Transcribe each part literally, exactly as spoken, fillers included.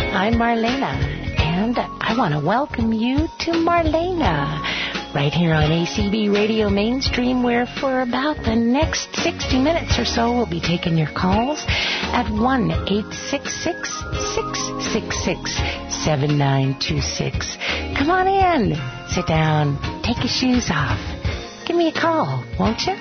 I'm Marlena, and I want to welcome you to Marlena, right here on A C B Radio Mainstream, where for about the next sixty minutes or so, we'll be taking your calls at one eight six six, six six six, seven nine two six. Come on in, sit down, take your shoes off. Give me a call, won't you?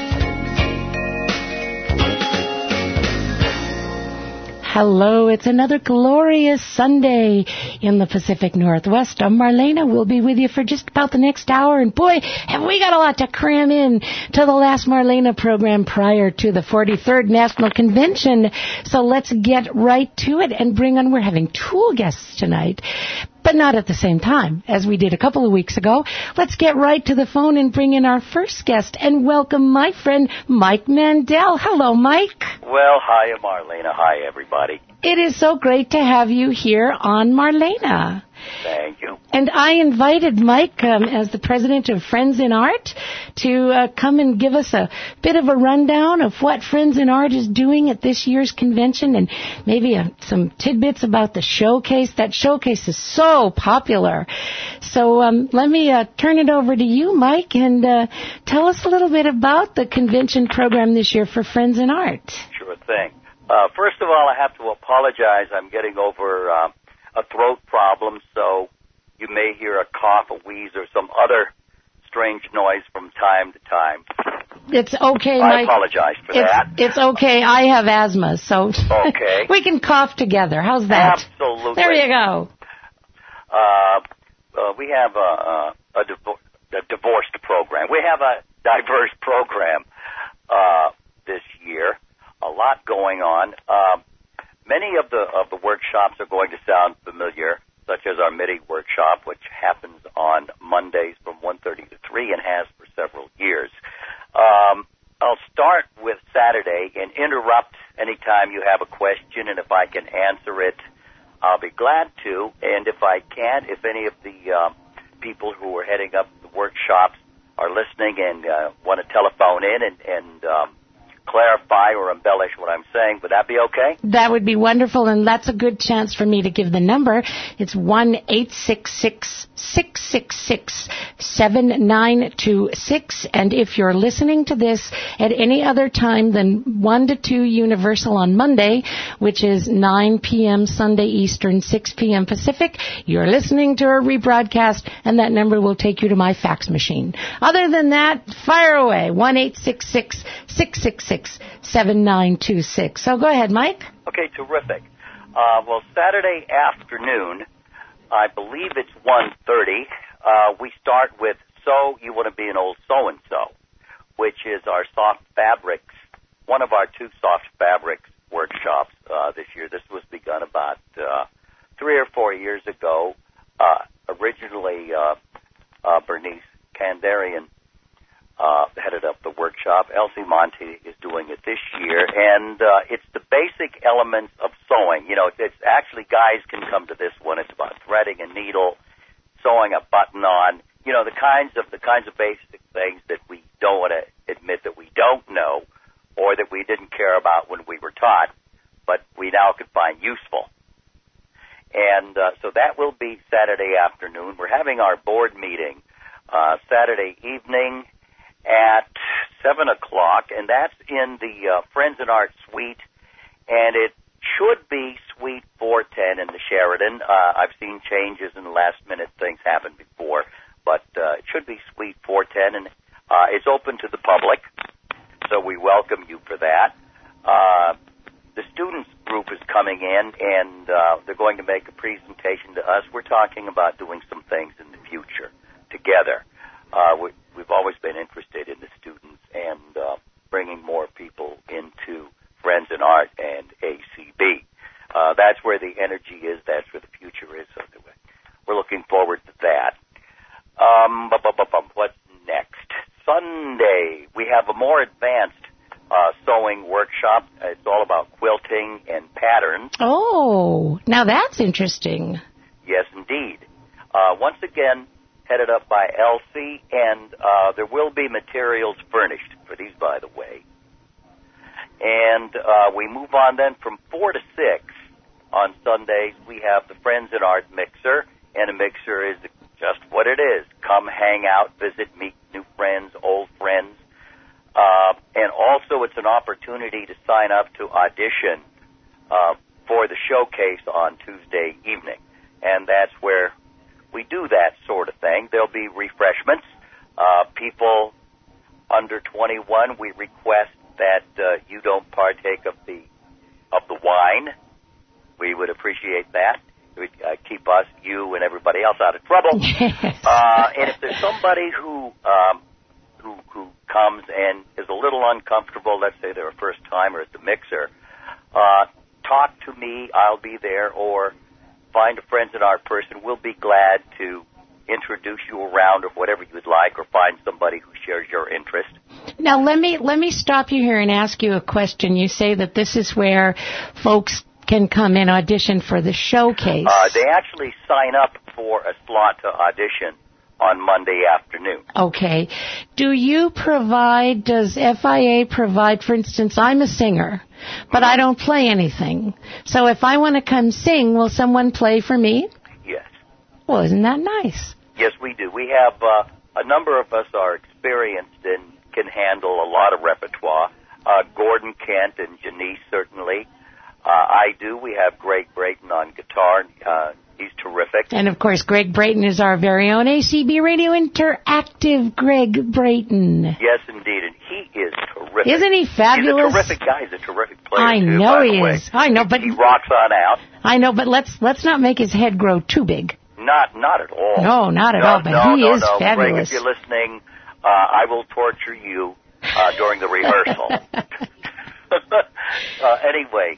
Hello, it's another glorious Sunday in the Pacific Northwest. I'm Marlena. We'll be with you for just about the next hour. And boy, have we got a lot to cram in to the last Marlena program prior to the forty-third National Convention. So let's get right to it and bring on, we're having two guests tonight, but not at the same time as we did a couple of weeks ago. Let's get right to the phone and bring in our first guest and welcome my friend Mike Mandel. Hello, Mike. Well, hi, Marlena. Hi, everybody. It is so great to have you here on Marlena. Thank you. And I invited Mike, um, as the president of Friends in Art, to uh, come and give us a bit of a rundown of what Friends in Art is doing at this year's convention, and maybe uh, some tidbits about the showcase. That showcase is so popular. So um, let me uh, turn it over to you, Mike, and uh, tell us a little bit about the convention program this year for Friends in Art. Sure thing. Uh, first of all, I have to apologize. I'm getting over uh, a throat problem, so you may hear a cough, a wheeze, or some other strange noise from time to time. It's okay, I Mike. apologize for it's, that. It's okay. I have asthma, so okay. we can cough together. How's that? Absolutely. There you go. Uh, uh, we have a, a, a, divo- a divorced program. We have a diverse program uh, this year. A lot going on. Uh, many of the of the workshops are going to sound familiar, such as our MIDI workshop, which happens on Mondays from one thirty to three and has for several years. Um, I'll start with Saturday and interrupt anytime you have a question, and if I can answer it, I'll be glad to. And if I can't, if any of the uh, people who are heading up the workshops are listening and uh, want to telephone in and, and um, clarify or embellish what I'm saying, would that be okay? That would be wonderful, and that's a good chance for me to give the number. It's one eight six six, six six six, seven nine two six, and if you're listening to this at any other time than one to two Universal on Monday, which is nine p.m. Sunday Eastern, six p.m. Pacific, you're listening to a rebroadcast, and that number will take you to my fax machine. Other than that, fire away, one eight six six, six six six, seven nine two six. So go ahead, Mike. Okay, terrific. Uh, well, Saturday afternoon, I believe it's one thirty, uh, we start with So You Want to Be an Old So-and-So, which is our soft fabrics, one of our two soft fabrics workshops uh, this year. This was begun about uh, three or four years ago. Uh, originally, uh, uh, Bernice Kandarian Uh, headed up the workshop. Elsie Monte is doing it this year, and uh, it's the basic elements of sewing. You know, it's actually, guys can come to this one. It's about threading a needle, sewing a button on. You know, the kinds of the kinds of basic things that we don't want to admit that we don't know, or that we didn't care about when we were taught, but we now can find useful. And uh, so that will be Saturday afternoon. We're having our board meeting uh, Saturday evening at seven o'clock, and that's in the uh, Friends in Art Suite, and it should be Suite four ten in the Sheraton. Uh, I've seen changes and last-minute things happen before, but uh, it should be Suite four ten, and uh, it's open to the public, so we welcome you for that. Uh, the students group is coming in, and uh, they're going to make a presentation to us. We're talking about doing some things in the future together. Uh, we, we've always been interested in the students and uh, bringing more people into Friends in Art and A C B. Uh, that's where the energy is. That's where the future is. So we're looking forward to that. Um, what's next? Sunday, we have a more advanced uh, sewing workshop. It's all about quilting and patterns. Oh, now that's interesting. Yes, indeed. Uh, once again, headed up by Elsie, and uh, there will be materials furnished for these, by the way. And uh, we move on then from four to six on Sundays, we have the Friends in Art Mixer, and a mixer is just what it is. Come hang out, visit, meet new friends, old friends. Uh, and also it's an opportunity to sign up to audition uh, for the showcase on Tuesday evening. And that's where we do that sort of thing. There'll be refreshments. Uh, people under twenty-one, we request that uh, you don't partake of the of the wine. We would appreciate that. It would uh, keep us, you, and everybody else out of trouble. Yes. Uh, and if there's somebody who, um, who who comes and is a little uncomfortable, let's say they're a first-timer at the mixer, uh, talk to me. I'll be there, or find a Friends in Art person. We'll be glad to introduce you around or whatever you'd like, or find somebody who shares your interest. Now, let me let me stop you here and ask you a question. You say that this is where folks can come and audition for the showcase. Uh, they actually sign up for a slot to audition on Monday afternoon. Okay. Do you provide, does F I A provide, for instance, I'm a singer, but I don't play anything. So if I want to come sing, will someone play for me? Yes. Well, isn't that nice? Yes, we do. We have, uh, a number of us are experienced and can handle a lot of repertoire. Uh, Gordon Kent and Janice, certainly. Uh, I do. We have Greg Brayton on guitar. Uh, he's terrific. And, of course, Greg Brayton is our very own A C B Radio Interactive Greg Brayton. Yes, indeed. And he is terrific. Isn't he fabulous? He's a terrific guy. He's a terrific player, I too, know by he the way. is. I know, but... He rocks on out. I know, but let's let's not make his head grow too big. Not not at all. No, not at no, all, but no, he no, is no. fabulous. Greg, if you're listening, uh, I will torture you uh, during the rehearsal. uh, anyway,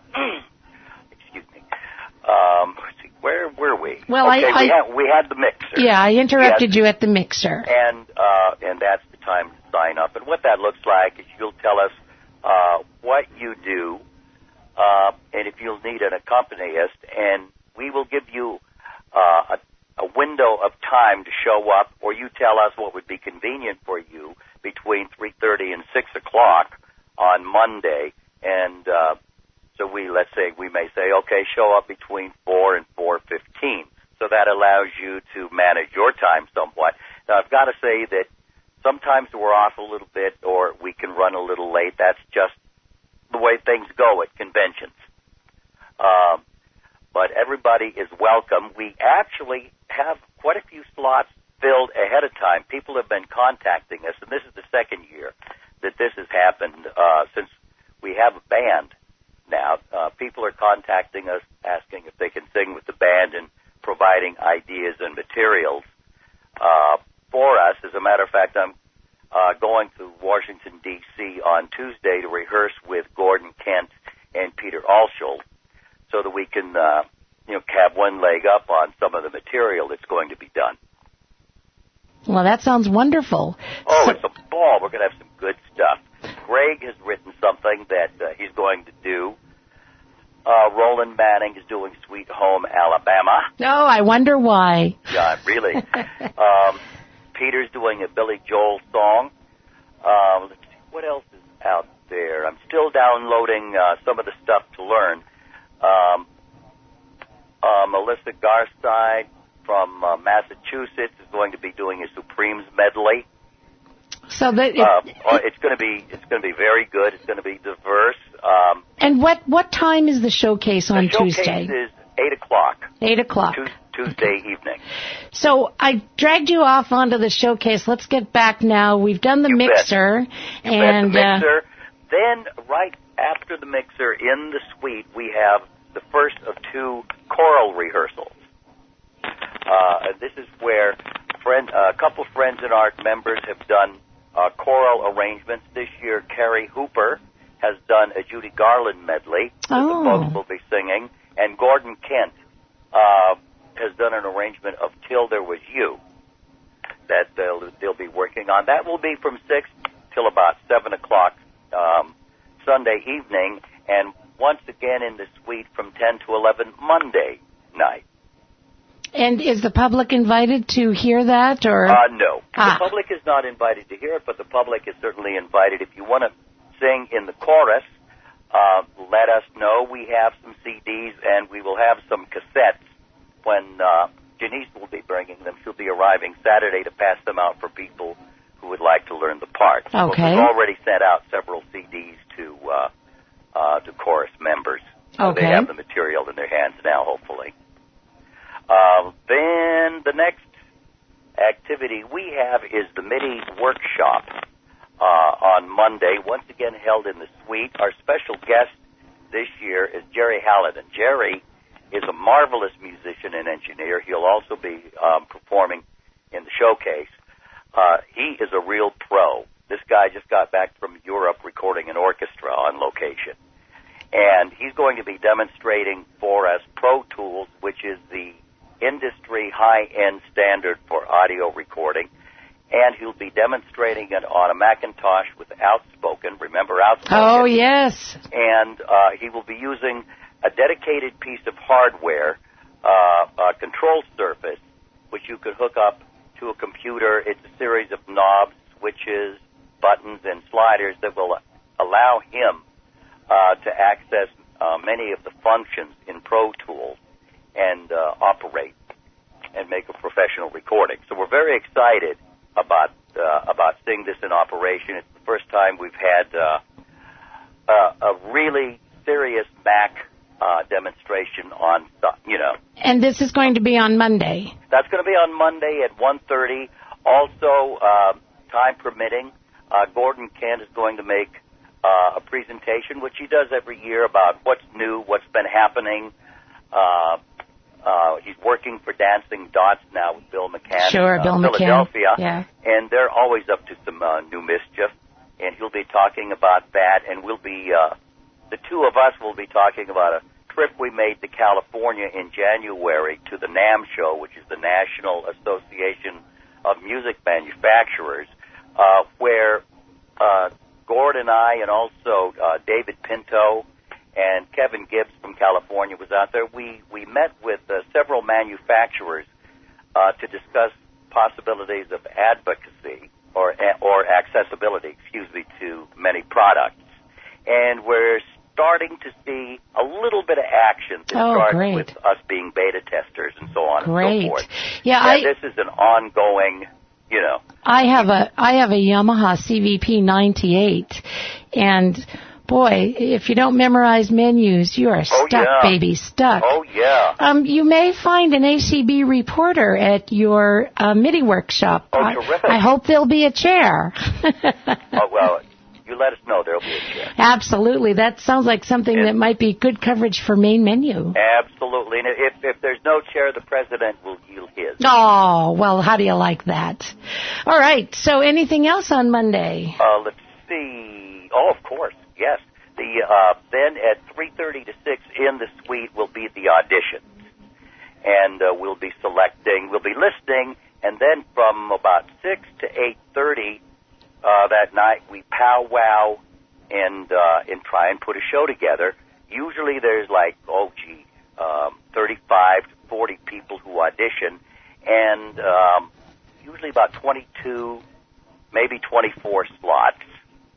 excuse me. Um, let's see, where were we? Well, okay, I, we, I had, we had the mixer. Yeah, I interrupted yes. you at the mixer. And, uh, and that's the time to sign up. And what that looks like is you'll tell us uh, what you do, uh, and if you'll need an accompanist, and we will give you uh, a, a window of time to show up, or you tell us what would be convenient for you between three thirty and six o'clock on Monday. And uh, so we, let's say, we may say, okay, show up between four and four fifteen. So that allows you to manage your time somewhat. Now, I've got to say that sometimes we're off a little bit, or we can run a little late. That's just the way things go at conventions. Um, but everybody is welcome. We actually have quite a few slots filled ahead of time. People have been contacting us, and this is the second year that this has happened uh, since we have a band now. Uh, people are contacting us, asking if they can sing with the band and providing ideas and materials uh, for us. As a matter of fact, I'm uh, going to Washington, D C on Tuesday to rehearse with Gordon Kent and Peter Alschull, so that we can, uh, you know, have one leg up on some of the material that's going to be done. Well, that sounds wonderful. Oh, so- it's a ball. We're going to have some good stuff. Greg has written something that uh, he's going to do. Uh, Roland Manning is doing Sweet Home Alabama. Oh, I wonder why. Yeah, really. um, Peter's doing a Billy Joel song. Uh, let's see, what else is out there? I'm still downloading uh, some of the stuff to learn. Um, uh, Melissa Garside from uh, Massachusetts is going to be doing a Supremes medley. So that it, uh, it's going to be it's going to be very good. It's going to be diverse. Um, and what what time is the showcase on the showcase Tuesday? is eight o'clock. Eight o'clock. Tuesday evening. So I dragged you off onto the showcase. Let's get back now. We've done the you mixer, bet. You and bet the mixer. Uh, then right after the mixer in the suite, we have the first of two choral rehearsals. Uh, and this is where friend, uh, a couple Friends in Art members have done uh, choral arrangements. This year, Carrie Hooper has done a Judy Garland medley that oh. the folks will be singing, and Gordon Kent uh, has done an arrangement of Till There Was You that they'll, they'll be working on. That will be from six till about seven o'clock um, Sunday evening, and once again in the suite from ten to eleven Monday night. And is the public invited to hear that, or? Uh, no. Ah. The public is not invited to hear it, but the public is certainly invited. If you want to sing in the chorus, uh, let us know. We have some C Ds, and we will have some cassettes when uh, Janice will be bringing them. She'll be arriving Saturday to pass them out for people who would like to learn the parts. Okay. But we've already sent out several C Ds to uh, uh, to chorus members. So okay. They have the material in their hands now, hopefully. Uh, then the next activity we have is the MIDI workshop uh, on Monday, once again held in the suite. Our special guest this year is Jerry Hallidan. Jerry is a marvelous musician and engineer. He'll also be um, performing in the showcase. Uh, he is a real pro. This guy just got back from Europe recording an orchestra on location. And he's going to be demonstrating for us Pro Tools, which is the industry high-end standard for audio recording. And he'll be demonstrating it on a Macintosh with Outspoken. Remember Outspoken? Oh, yes. And uh, he will be using a dedicated piece of hardware, uh, a control surface, which you could hook up to a computer. It's a series of knobs, switches, buttons, and sliders that will allow him uh, to access uh, many of the functions in Pro Tools and uh, operate and make a professional recording. So we're very excited about uh, about seeing this in operation. It's the first time we've had uh, uh, a really serious Mac uh, demonstration on, you know. And this is going to be on Monday. That's going to be on Monday at one thirty. Also, uh, time permitting, uh, Gordon Kent is going to make uh, a presentation, which he does every year, about what's new, what's been happening. Uh, uh, he's working for Dancing Dots now with Bill McCann sure, in uh, Bill Philadelphia. McCann. Yeah. And they're always up to some uh, new mischief. And he'll be talking about that, and we'll be, uh, the two of us will be talking about a trip we made to California in January to the NAMM show, which is the National Association of Music Manufacturers, uh, where uh, Gord and I and also uh, David Pinto and Kevin Gibbs from California was out there. We, we met with uh, several manufacturers uh, to discuss possibilities of advocacy or, or accessibility, excuse me, to many products. And we're starting to see a little bit of action that oh, starts great. with us being beta testers and so on great. and so forth. Yeah, and I, this is an ongoing, you know. I have a I have a Yamaha C V P ninety-eight, and boy, if you don't memorize menus, you are oh, stuck, yeah. baby, stuck. Oh yeah. Um, you may find an A C B reporter at your uh, MIDI workshop. Oh, I, terrific. I hope there'll be a chair. oh well. You let us know. There'll be a chair. Absolutely. That sounds like something and that might be good coverage for main menu. Absolutely. And if, if there's no chair, the president will yield his. Oh, well, how do you like that? All right. So anything else on Monday? Uh, let's see. Oh, of course. Yes. The uh, then at three thirty to six in the suite will be the auditions. And uh, we'll be selecting, we'll be listening, and then from about six to eight thirty, Uh, that night we powwow and uh, and try and put a show together. Usually there's like, oh gee, um, thirty-five to forty people who audition, and um, usually about twenty-two, maybe twenty-four slots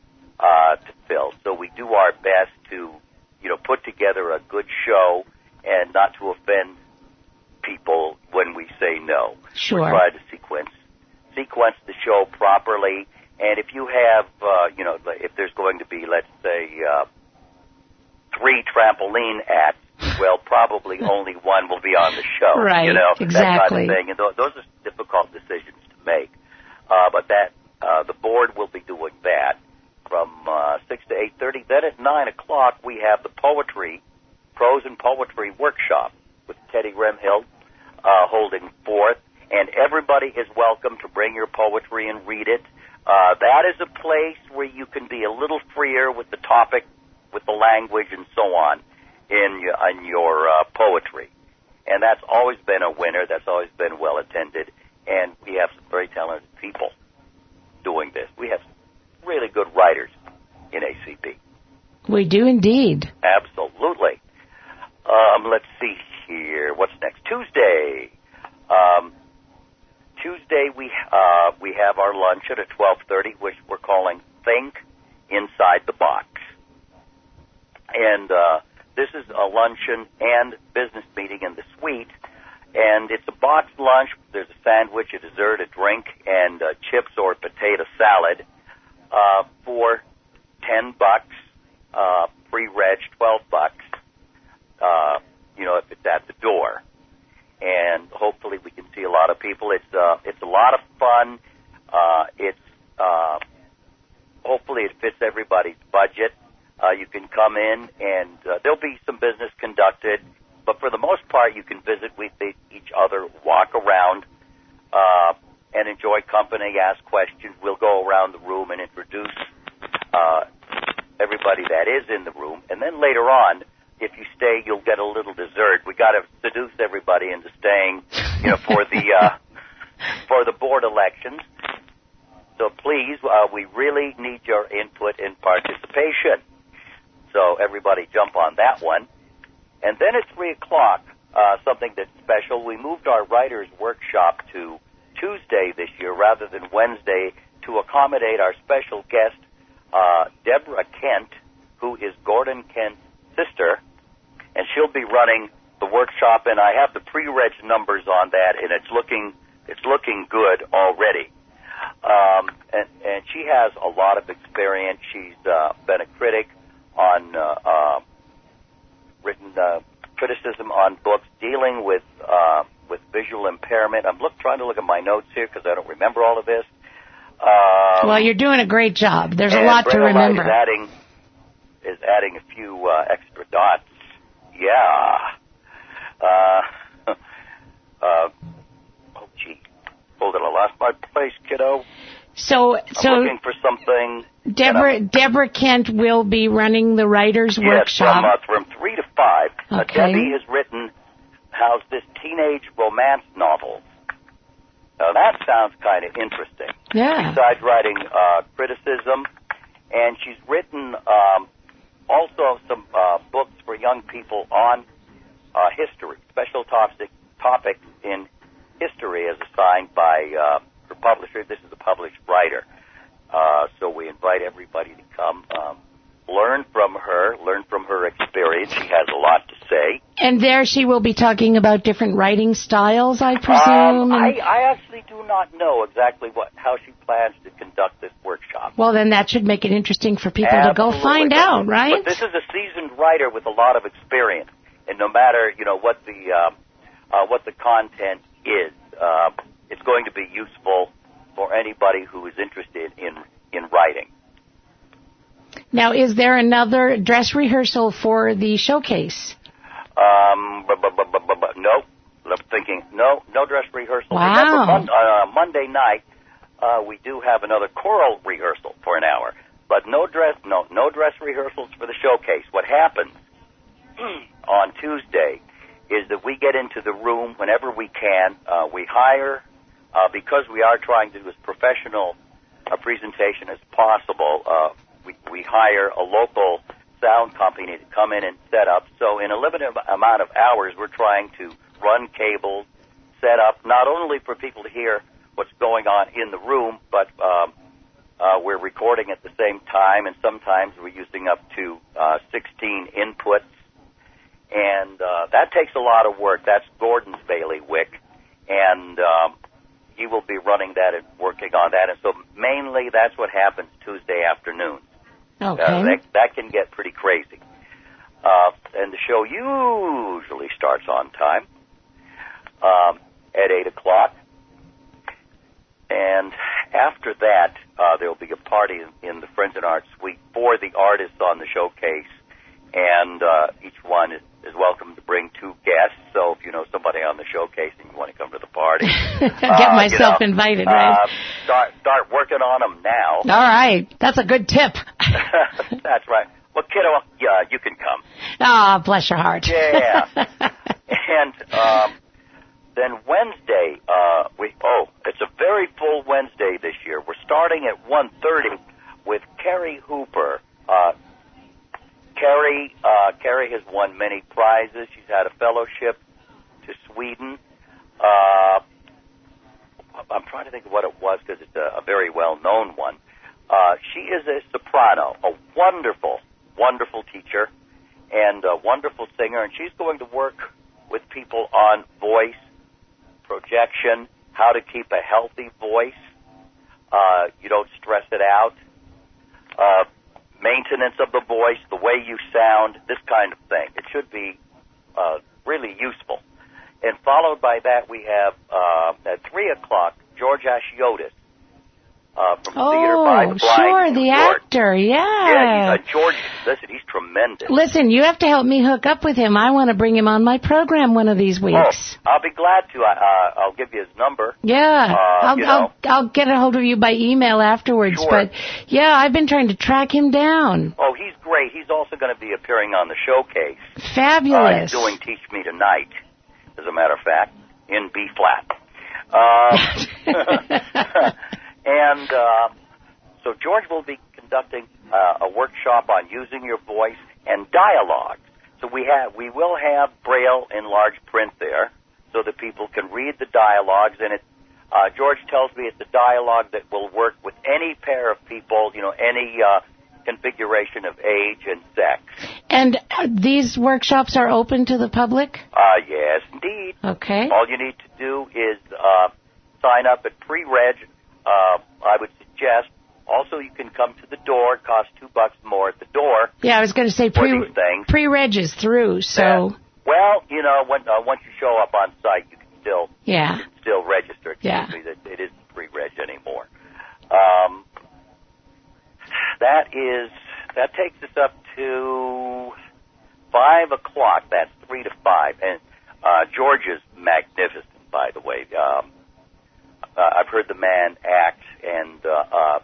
uh, to fill. So we do our best to, you know, put together a good show and not to offend people when we say no. Sure. We try to sequence sequence the show properly. And if you have, uh, you know, if there's going to be, let's say, uh, three trampoline acts, well, probably only one will be on the show. Right, you know, exactly. That kind of thing. And th- those are difficult decisions to make. Uh, but that, uh, the board will be doing that from uh, six to eight thirty. Then at nine o'clock, we have the poetry, prose and poetry workshop with Teddy Remhild uh, holding forth. And everybody is welcome to bring your poetry and read it. Uh, that is a place where you can be a little freer with the topic, with the language, and so on in your, in your uh, poetry. And that's always been a winner. That's always been well attended. And we have some very talented people doing this. We have really good writers in A C B. We do indeed. Absolutely. Um, let's see here. What's next? Tuesday. Um, Tuesday we uh, we have our lunch at twelve thirty, which we're calling Think Inside the Box. And uh, this is a luncheon and business meeting in the suite. And it's a boxed lunch. There's a sandwich, a dessert, a drink, and uh, chips or potato salad uh, for ten bucks. Uh, pre-reg, twelve bucks. Uh, you know, if it's at the door. And hopefully we can see a lot of people. It's uh, it's a lot of fun. Uh, it's uh, hopefully it fits everybody's budget. Uh, you can come in, and uh, there'll be some business conducted. But for the most part, you can visit with each other, walk around, uh, and enjoy company, ask questions. We'll go around the room and introduce uh, everybody that is in the room. And then later on, if you stay, you'll get a little dessert. We got to seduce everybody into staying, you know, for the uh, for the board elections. So please, uh, we really need your input and participation. So everybody jump on that one. And then at three o'clock, uh, something that's special, we moved our writers' workshop to Tuesday this year rather than Wednesday to accommodate our special guest, uh, Deborah Kent, who is Gordon Kent's sister, and she'll be running the workshop, and I have the pre-reg numbers on that, and it's looking it's looking good already. Um, and, and she has a lot of experience. She's uh, been a critic on uh, uh, written uh, criticism on books dealing with uh, with visual impairment. I'm look, trying to look at my notes here because I don't remember all of this. Um, well, you're doing a great job. There's a lot to remember. Is adding, is adding a few uh, extra dots. Yeah. Uh, uh, oh, gee. Hold on, I lost my place, kiddo. So, so I'm looking for something. Deborah, Deborah Kent will be running the writers' yes, workshop. From, uh, from three to five. Okay. Uh, Debbie has written, how's this teenage romance novel? Now, that sounds kind of interesting. Yeah. Besides writing uh, criticism, and she's written um, also some uh, books for young people on uh, history, special topic, topics in history as assigned by uh, her publisher. This is a published writer. Uh, so we invite everybody to come um, learn from her, learn from her experience. She has a lot to say. And there she will be talking about different writing styles, I presume? Um, I, I actually do not know exactly what how she plans to conduct this workshop. Well, then that should make it interesting for people Absolutely. to go find but, out, right? But this is a seasoned writer with a lot of experience. And no matter, you know, what the, uh, uh, what the content is, uh, it's going to be useful for anybody who is interested in, in writing. Now, is there another dress rehearsal for the showcase? Um, but, but, but, but, but, no. I'm thinking, no, no dress rehearsal. Wow. Remember, mon- uh, Monday night, uh, we do have another choral rehearsal for an hour. But no dress, no, no dress rehearsals for the showcase. What happens on Tuesday is that we get into the room whenever we can. Uh, we hire, uh, because we are trying to do as professional a presentation as possible, uh, we, we hire a local sound company to come in and set up. So in a limited amount of hours, we're trying to run cables, set up, not only for people to hear what's going on in the room, but um, uh, we're recording at the same time, and sometimes we're using up to uh, sixteen inputs. And uh, that takes a lot of work. That's Gordon's bailiwick, and um, he will be running that and working on that. And so mainly that's what happens Tuesday afternoon. Okay. Uh, that, that can get pretty crazy. Uh, and the show usually starts on time um, at eight o'clock. And after that, uh, there will be a party in, in the Friends and Arts Suite for the artists on the showcase. And uh, each one is, is welcome to bring two guests. So if you know somebody on the showcase and you want to come to the party, get uh, myself you know, invited, right? Uh, start start working on them now. All right, that's a good tip. That's right. Well, kiddo, yeah, you can come. Ah, oh, bless your heart. Yeah. And um, then Wednesday, uh, we oh, it's a very full Wednesday this year. We're starting at one thirty with Carrie Hooper. Uh, Carrie, uh, Carrie has won many prizes. She's had a fellowship to Sweden. Uh, I'm trying to think of what it was because it's a, a very well-known one. Uh, she is a soprano, a wonderful, wonderful teacher, and a wonderful singer, and she's going to work with people on voice, projection, how to keep a healthy voice. Uh, you don't stress it out. Uh, maintenance of the voice, the way you sound, this kind of thing. It should be uh, really useful. And followed by that, we have uh, at three o'clock, George Ashiotis uh, from oh, Theater by the Blind. Sure, in New the York. actor, yeah. Yeah, he's, uh, George, listen, he's tremendous. Listen, you have to help me hook up with him. I want to bring him on my program one of these weeks. Oh, I'll be glad to. I, uh, I'll give you his number. Yeah, uh, I'll, you know. I'll I'll get a hold of you by email afterwards. Sure. But yeah, I've been trying to track him down. Oh, he's great. He's also going to be appearing on the showcase. Fabulous. Uh, he's doing Teach Me Tonight, as a matter of fact, in B flat. Uh, and uh, so George will be conducting uh, a workshop on using your voice and dialogue. So we have, we will have Braille in large print there, so that people can read the dialogues. And it, uh, George tells me it's a dialogue that will work with any pair of people, you know, any uh, configuration of age and sex. And uh, these workshops are open to the public? Uh, yes, indeed. Okay. All you need to do is uh, sign up at pre-reg. Uh, I would suggest. Also, you can come to the door. It costs two bucks more at the door. Yeah, I was going to say pre pre-reg is through. So. Yeah. Well, you know, when, uh, once you show up on site, you can still yeah you can still register. Excuse yeah. me, that it isn't pre-reg anymore. Um, that is that takes us up to five o'clock. That's three to five, and uh, George is magnificent, by the way. Um, uh, I've heard the man act, and uh, uh,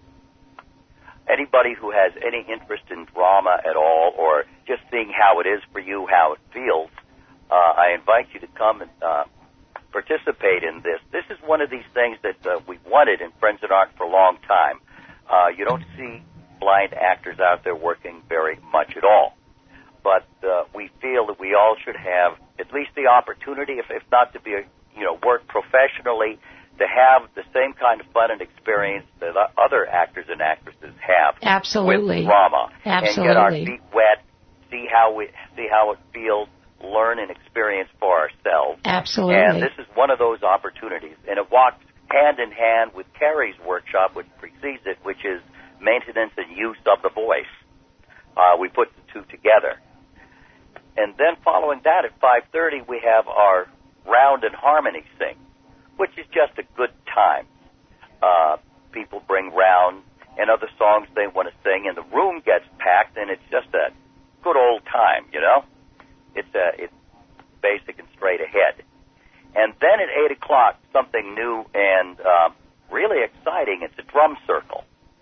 anybody who has any interest in drama at all, or just seeing how it is for you, how it feels, uh, I invite you to come and uh, participate in this. This is one of these things that uh, we've wanted in Friends in Art for a long time. Uh, you don't see blind actors out there working very much at all. But uh, we feel that we all should have at least the opportunity, if, if not to be, a, you know, work professionally, to have the same kind of fun and experience that other actors and actresses have. Absolutely. With drama. Absolutely. And get our feet wet, see how we see how it feels, learn and experience for ourselves. Absolutely. And this is one of those opportunities. And it walks hand in hand with Carrie's workshop, which precedes it, which is maintenance and use of the voice. Uh, we put the two together. And then following that at five thirty, we have our Round and Harmony Sing, which is just a good time. Uh, people bring round and other songs they want to sing, and the room gets packed, and it's just a good old time, you know? It's a, it's basic and straight ahead. And then at eight o'clock, something new and uh, really exciting. It's a drum circle.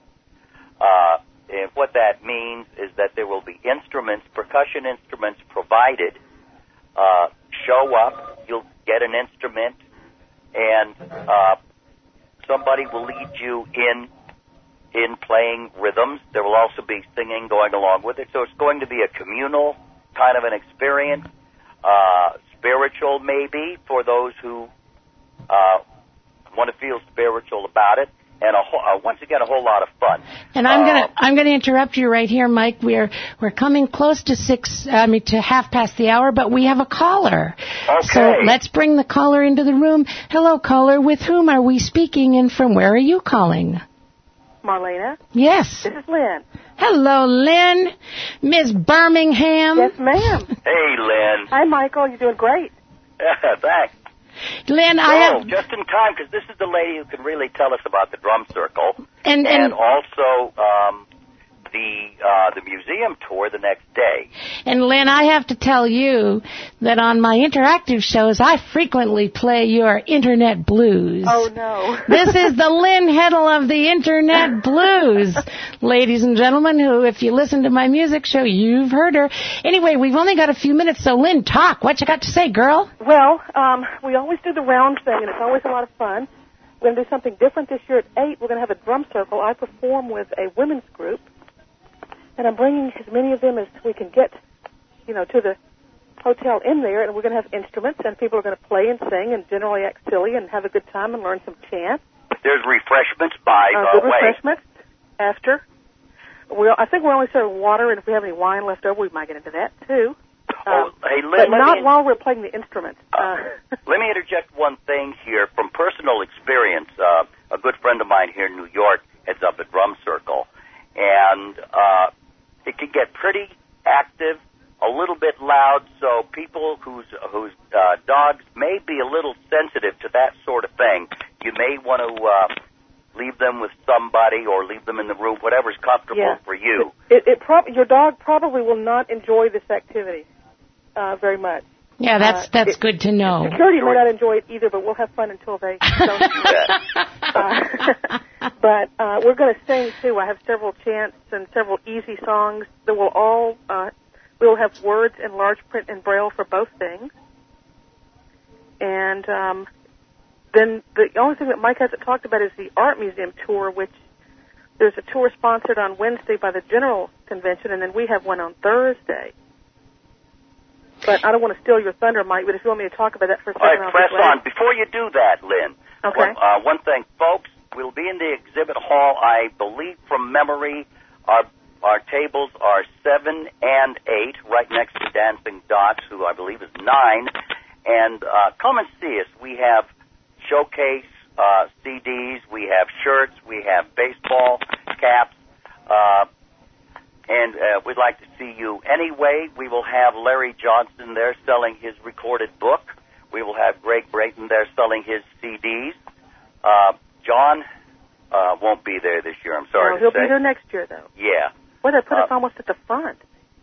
Uh, and what that means is that there will be instruments, percussion instruments provided. Uh, show up, you'll get an instrument, and uh, somebody will lead you in in playing rhythms. There will also be singing going along with it. So it's going to be a communal kind of an experience, uh, spiritual maybe for those who uh, want to feel spiritual about it, and a whole, uh, once again a whole lot of fun. And I'm uh, gonna I'm gonna interrupt you right here, Mike. We're we're coming close to six. I mean to half past the hour, but we have a caller. Okay. So let's bring the caller into the room. Hello, caller. With whom are we speaking, and from where are you calling? Marlena. Yes. This is Lynn. Hello, Lynn. Miss Birmingham. Yes, ma'am. Hey, Lynn. Hi, Michael. You're doing great. Yeah, thanks. Lynn, so, I have... just in time, because this is the lady who can really tell us about the drum circle. And, and, and also um, the uh, the museum tour the next day. And, Lynn, I have to tell you that on my interactive shows, I frequently play your Internet Blues. Oh, no. This is the Lynn Heddle of the Internet Blues. Ladies and gentlemen, who, if you listen to my music show, you've heard her. Anyway, we've only got a few minutes, so, Lynn, talk. What you got to say, girl? Well, um, we always do the round thing, and it's always a lot of fun. We're going to do something different this year at eight. We're going to have a drum circle. I perform with a women's group, and I'm bringing as many of them as we can get, you know, to the hotel in there, and we're going to have instruments, and people are going to play and sing and generally act silly and have a good time and learn some chant. There's refreshments by uh, the good way. refreshments after. we, I think we're only serving water, and if we have any wine left over, we might get into that, too. Oh, um, hey, Lynn, but let not me, while we're playing the instruments. Uh, let me interject one thing here from personal experience. Uh, a good friend of mine here in New York heads up a drum circle, and uh, it can get pretty active, a little bit loud, so people whose whose uh, dogs may be a little sensitive to that sort of thing, you may want to uh, leave them with somebody or leave them in the room, whatever's comfortable yeah. for you. It, it prob- your dog probably will not enjoy this activity uh, very much. Yeah, that's uh, that's it, good to know. Security may not enjoy it either, but we'll have fun until they don't. uh, but uh, we're going to sing, too. I have several chants and several easy songs that will all, uh, we'll have words in large print and braille for both things. And um, then the only thing that Mike hasn't talked about is the Art Museum tour, which there's a tour sponsored on Wednesday by the General Convention, and then we have one on Thursday. But I don't want to steal your thunder, Mike, but if you want me to talk about that for a second, All right, I'll press be glad. on. Before you do that, Lynn, okay. one, uh, one thing, folks, we'll be in the exhibit hall, I believe from memory, our our tables are seven and eight, right next to Dancing Dots, who I believe is nine. And uh, come and see us. We have showcase uh, C Ds, we have shirts, we have baseball caps, uh, and uh, we'd like to see you anyway. We will have Larry Johnson there selling his recorded book. We will have Greg Brayton there selling his C Ds. Uh, John uh, won't be there this year, I'm sorry no, to he'll say. be there next year, though. Yeah. Well, they put uh, us almost at the front.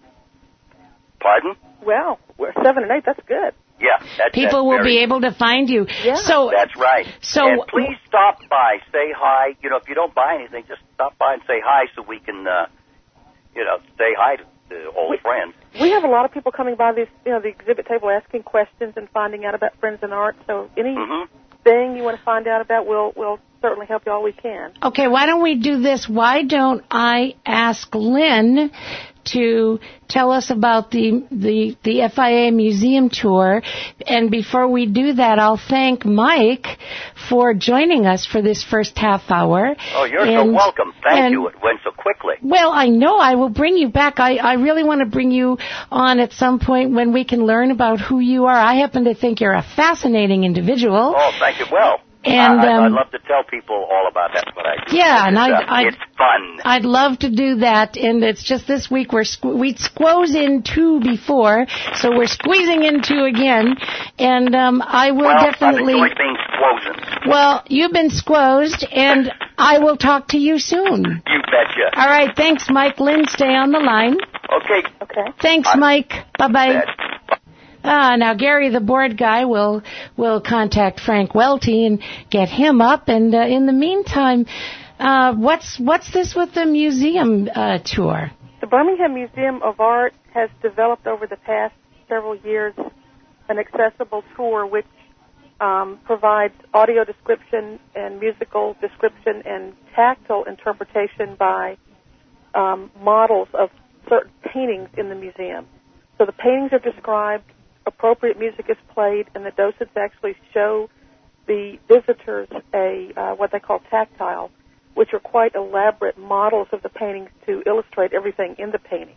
Pardon? Well, we're seven and eight. That's good. Yeah. That's, People that's will very, be able to find you. Yeah. So That's right. So and please stop by, say hi. You know, if you don't buy anything, just stop by and say hi so we can, uh, you know, say hi to the old we, friends. We have a lot of people coming by this, you know, the exhibit table asking questions and finding out about Friends in Art. So anything Mm-hmm. you want to find out about, we'll we'll certainly help you all we can. Okay, why don't we do this? Why don't I ask Lynn to tell us about the, the the F I A museum tour, and before we do that, I'll thank Mike for joining us for this first half hour. Oh, you're and, so welcome. Thank and, you. It went so quickly. Well, I know. I will bring you back. I, I really want to bring you on at some point when we can learn about who you are. I happen to think you're a fascinating individual. Oh, thank you. Well, And, I, um, I'd love to tell people all about that, what I do. Yeah, and it's, I'd, uh, I'd, it's fun. I'd love to do that, and it's just this week we're squ- we squoze in two before, so we're squeezing in two again, and um, I will well, definitely. I've enjoyed being squozen. Well, you've been squozed, and I will talk to you soon. You betcha. All right, thanks, Mike. Lynn, stay on the line. Okay. Okay. Thanks, I'm Mike. Bye-bye. Bad. Ah, now Gary, the board guy, will will contact Frank Welty and get him up. And uh, in the meantime, uh, what's what's this with the museum uh, tour? The Birmingham Museum of Art has developed over the past several years an accessible tour which um, provides audio description and musical description and tactile interpretation by um, models of certain paintings in the museum. So the paintings are described, appropriate music is played, and the docents actually show the visitors a uh, what they call tactile, which are quite elaborate models of the paintings to illustrate everything in the painting.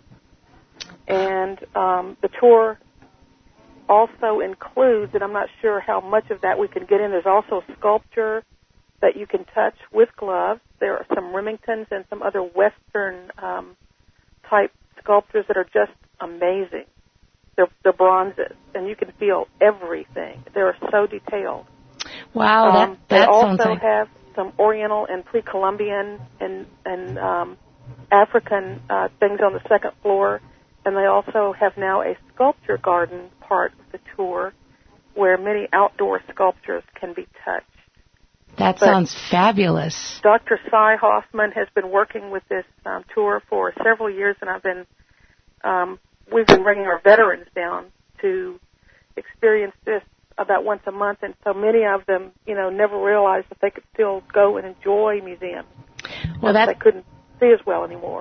And um, the tour also includes, and I'm not sure how much of that we can get in, there's also sculpture that you can touch with gloves. There are some Remingtons and some other Western um, type sculptures that are just amazing. They're, they're bronzes, and you can feel everything. They're so detailed. Wow, Um, that they that also sounds like. have some Oriental and pre-Columbian and, and um, African uh, things on the second floor, and they also have now a sculpture garden part of the tour where many outdoor sculptures can be touched. That but sounds fabulous. Doctor Cy Hoffman has been working with this um, tour for several years, and I've been um, we've been bringing our veterans down to experience this about once a month, and so many of them, you know, never realized that they could still go and enjoy museums. Well, that they couldn't see as well anymore.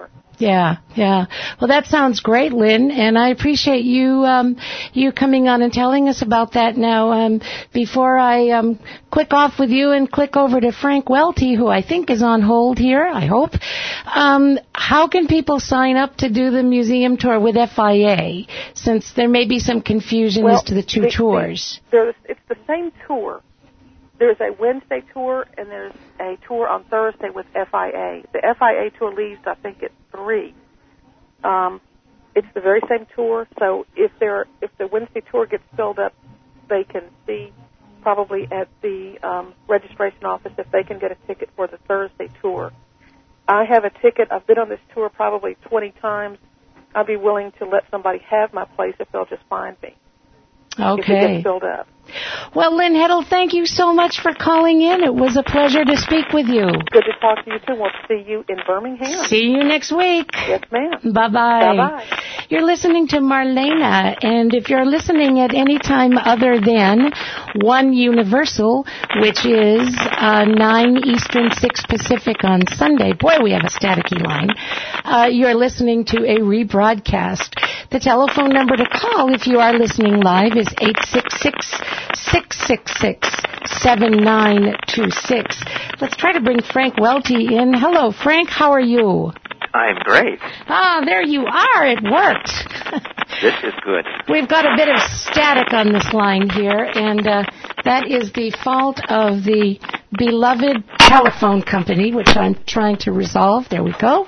Yeah, yeah. Well, that sounds great, Lynn, and I appreciate you um, you coming on and telling us about that. Now, um, before I um, click off with you and click over to Frank Welty, who I think is on hold here, I hope, um, how can people sign up to do the museum tour with F I A, since there may be some confusion well, as to the two the, tours? The, there's, it's the same tour. There's a Wednesday tour, and there's a tour on Thursday with F I A. The F I A tour leaves, I think, at three. Um, it's the very same tour, so if there, if the Wednesday tour gets filled up, they can see probably at the um, registration office if they can get a ticket for the Thursday tour. I have a ticket. I've been on this tour probably twenty times. I'd be willing to let somebody have my place if they'll just find me. Okay. If it gets filled up. Well, Lynn Heddle, thank you so much for calling in. It was a pleasure to speak with you. Good to talk to you, too. We'll see you in Birmingham. See you next week. Yes, ma'am. Bye-bye. Bye-bye. You're listening to Marlena, and if you're listening at any time other than one Universal, which is uh, nine Eastern, six Pacific on Sunday, boy, we have a staticky line, uh, you're listening to a rebroadcast. The telephone number to call if you are listening live is eight six six, six six six, seven nine two six. Let's try to bring Frank Welty in. Hello, Frank. How are you? I'm great. Ah, there you are. It worked. This is good. We've got a bit of static on this line here, and uh, that is the fault of the beloved telephone company, which I'm trying to resolve. There we go.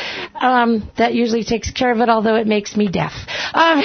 Um, that usually takes care of it, although it makes me deaf. Um,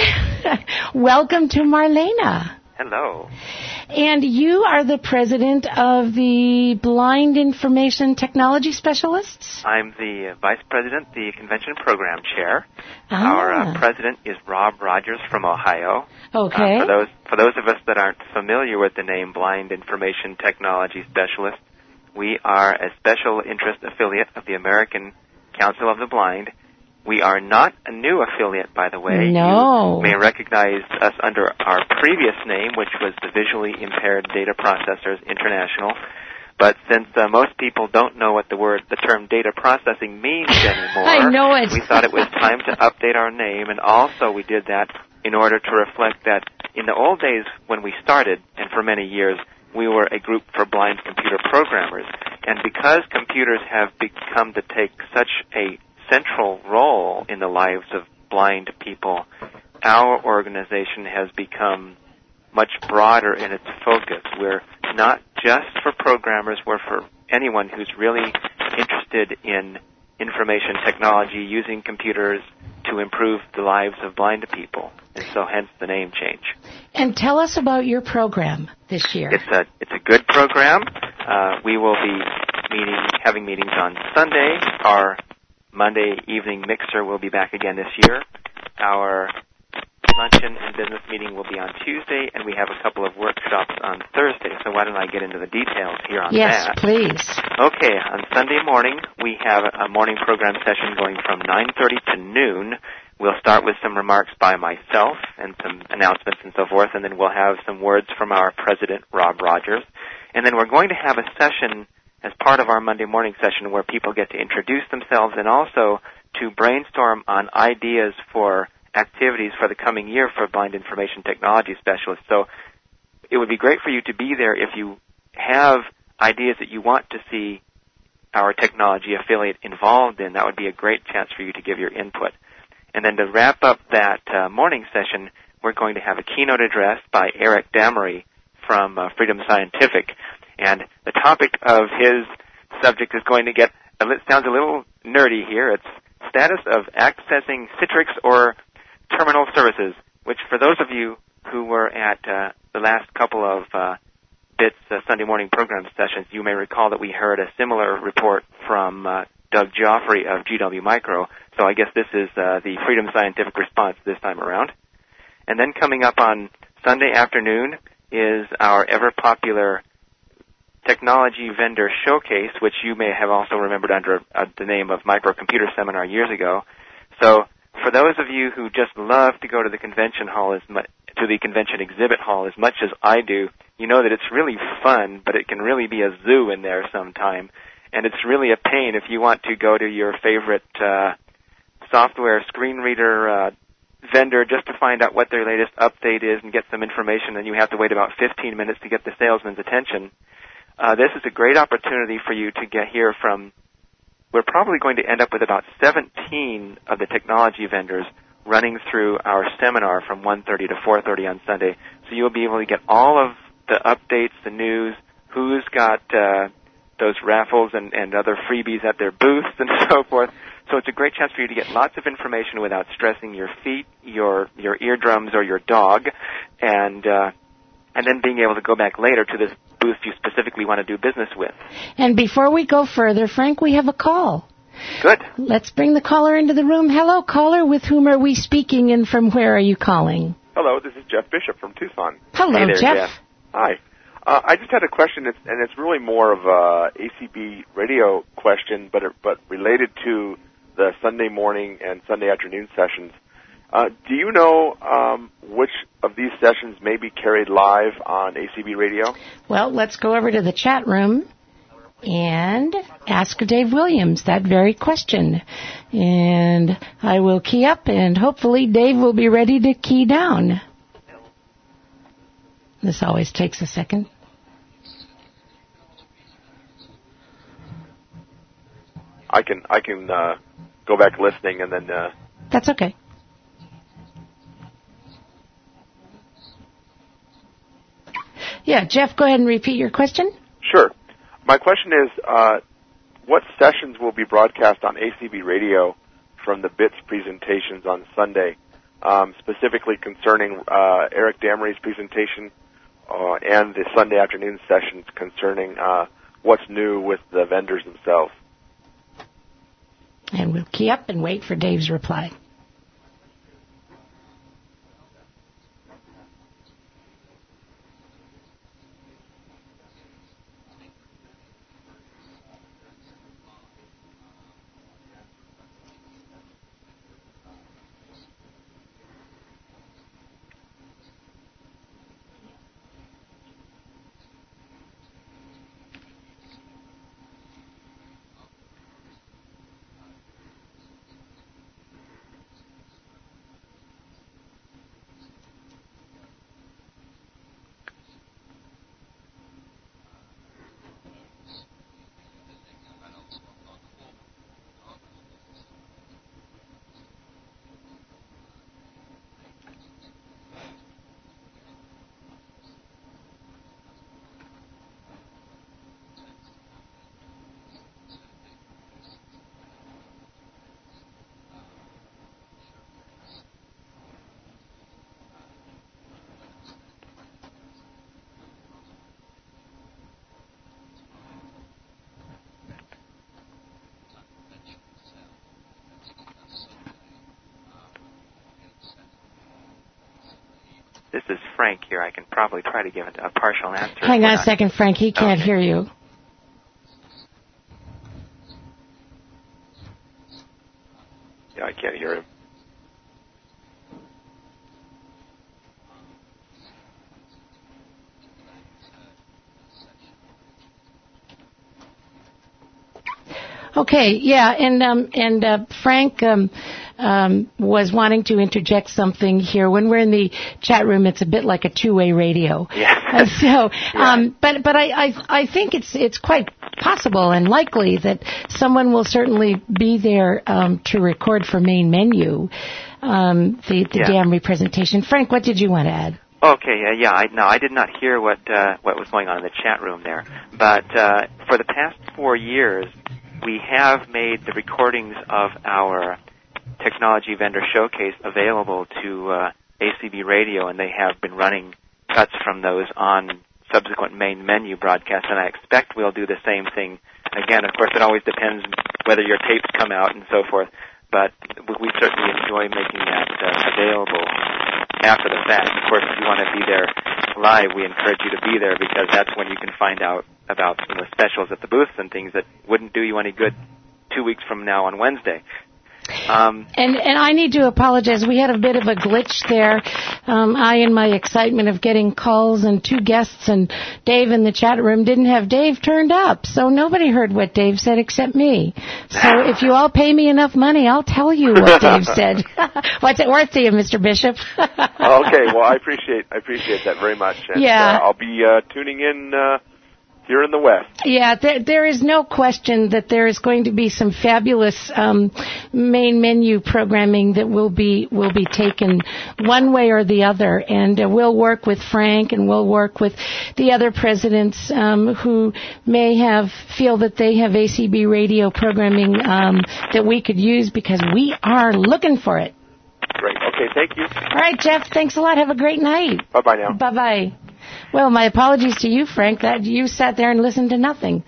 welcome to Marlena. Hello. And you are the president of the Blind Information Technology Specialists? I'm the vice president, the convention program chair. Ah. Our uh, president is Rob Rogers from Ohio. Okay. Uh, for those for those of us that aren't familiar with the name Blind Information Technology Specialists, we are a special interest affiliate of the American Council of the Blind. We are not a new affiliate, by the way. No. You may recognize us under our previous name, which was the Visually Impaired Data Processors International. But since uh, most people don't know what the word, the term data processing means anymore, I know it. we thought it was time to update our name, and also we did that in order to reflect that in the old days when we started, and for many years, we were a group for blind computer programmers. And because computers have become to take such a central role in the lives of blind people, our organization has become much broader in its focus. We're not just for programmers, we're for anyone who's really interested in information technology, using computers to improve the lives of blind people, and so hence the name change. And tell us about your program this year. It's a it's a good program. Uh, we will be meeting, having meetings on Sunday. Our Monday evening mixer will be back again this year. Our luncheon and business meeting will be on Tuesday, and we have a couple of workshops on Thursday. So why don't I get into the details here on yes, that? Yes, please. Okay, on Sunday morning, we have a morning program session going from nine thirty to noon. We'll start with some remarks by myself and some announcements and so forth, and then we'll have some words from our president, Rob Rogers. And then we're going to have a session as part of our Monday morning session where people get to introduce themselves and also to brainstorm on ideas for activities for the coming year for blind information technology specialists. So it would be great for you to be there if you have ideas that you want to see our technology affiliate involved in. That would be a great chance for you to give your input. And then to wrap up that uh, morning session, we're going to have a keynote address by Eric Damery from uh, Freedom Scientific. And the topic of his subject is going to get, it sounds a little nerdy here. It's status of accessing Citrix or terminal services, which for those of you who were at uh, the last couple of uh, BITS uh, Sunday morning program sessions, you may recall that we heard a similar report from uh, Doug Joffrey of G W Micro. So I guess this is uh, the Freedom Scientific response this time around. And then coming up on Sunday afternoon is our ever-popular technology vendor showcase, which you may have also remembered under uh, the name of Microcomputer Seminar years ago. So for those of you who just love to go to the convention hall as much, to the convention exhibit hall as much as I do, you know that it's really fun, but it can really be a zoo in there sometime. And it's really a pain if you want to go to your favorite uh, software screen reader uh, vendor just to find out what their latest update is and get some information, and you have to wait about fifteen minutes to get the salesman's attention. Uh, this is a great opportunity for you to get hear from. We're probably going to end up with about seventeen of the technology vendors running through our seminar from one thirty to four thirty on Sunday. So you'll be able to get all of the updates, the news, who's got uh, those raffles and, and other freebies at their booths and so forth. So it's a great chance for you to get lots of information without stressing your feet, your your eardrums, or your dog, and uh, and then being able to go back later to this booth you specifically want to do business with. And before we go further, Frank, we have a call. Good. Let's bring the caller into the room. Hello, caller. With whom are we speaking, and from where are you calling? Hello, this is Jeff Bishop from Tucson. Hello, hey there, Jeff. Jeff. Hi. Uh, I just had a question, it's, and it's really more of a A C B radio question, but but related to the Sunday morning and Sunday afternoon sessions. Uh, do you know um, which of these sessions may be carried live on A C B radio? Well, let's go over to the chat room and ask Dave Williams that very question. And I will key up, and hopefully Dave will be ready to key down. This always takes a second. I can I can uh, go back listening and then... Uh, That's okay. Yeah, Jeff, go ahead and repeat your question. Sure. My question is, uh, what sessions will be broadcast on A C B radio from the B I T S presentations on Sunday, um, specifically concerning uh, Eric Damery's presentation uh, and the Sunday afternoon sessions concerning uh, what's new with the vendors themselves? And we'll key up and wait for Dave's reply. This is Frank here. I can probably try to give a partial answer. Hang on a second, Frank. He can't okay. hear you. Yeah, I can't hear him. Okay, yeah, and um, and uh, Frank um, um, was wanting to interject something here. When we're in the chat room, it's a bit like a two-way radio. Yeah. Uh, so, um, but but I, I I think it's it's quite possible and likely that someone will certainly be there um, to record for main menu um, the the yeah. Damery presentation. Frank, what did you want to add? Okay, uh, yeah, I, no, I did not hear what uh, what was going on in the chat room there. But uh, for the past four years, we have made the recordings of our technology vendor showcase available to uh, A C B radio, and they have been running cuts from those on subsequent main menu broadcasts, and I expect we'll do the same thing again. Of course, it always depends whether your tapes come out and so forth, but we certainly enjoy making that uh, available after the fact. Of course, if you want to be there live, we encourage you to be there, because that's when you can find out about some of the specials at the booths and things that wouldn't do you any good two weeks from now on Wednesday. Um, and and I need to apologize. We had a bit of a glitch there. Um, I, in my excitement of getting calls and two guests and Dave in the chat room, didn't have Dave turned up. So nobody heard what Dave said except me. So if you all pay me enough money, I'll tell you what Dave said. What's it worth to you, Mister Bishop? Okay, well, I appreciate I appreciate that very much. And, yeah. Uh, I'll be uh, tuning in uh, here in the West. Yeah, there, there is no question that there is going to be some fabulous um, main menu programming that will be will be taken one way or the other, and uh, we'll work with Frank and we'll work with the other presidents um, who may have feel that they have A C B radio programming um, that we could use, because we are looking for it. Great. Okay, thank you. All right, Jeff, thanks a lot. Have a great night. Bye-bye now. Bye-bye. Well, my apologies to you, Frank, that you sat there and listened to nothing.